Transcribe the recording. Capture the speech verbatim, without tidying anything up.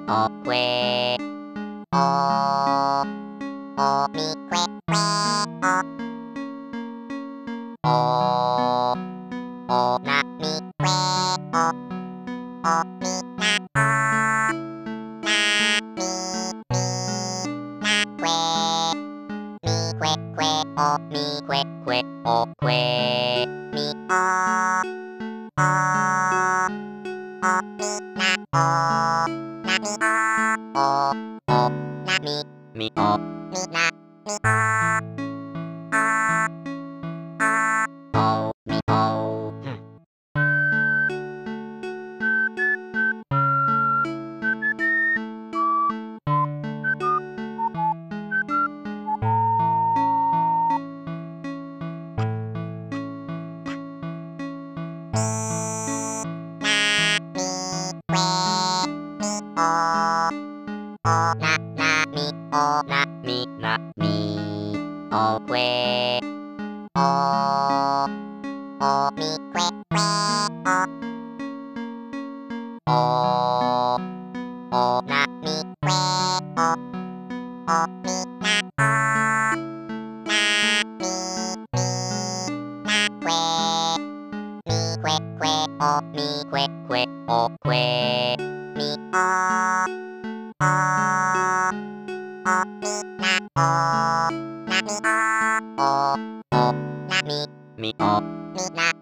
おくえおおみくえくえおおおなみくえおおみなおなみみなくえみくえくえおみくえくえおくえみおおおみなおなみおおなみみおみなみおおみおうん。おななみおなみなみおくえおおみくえくえおおおなみくえおおみなおなみみなくえみくえくえおみくえくえおくえみおおおみなおなみおおなみみおみな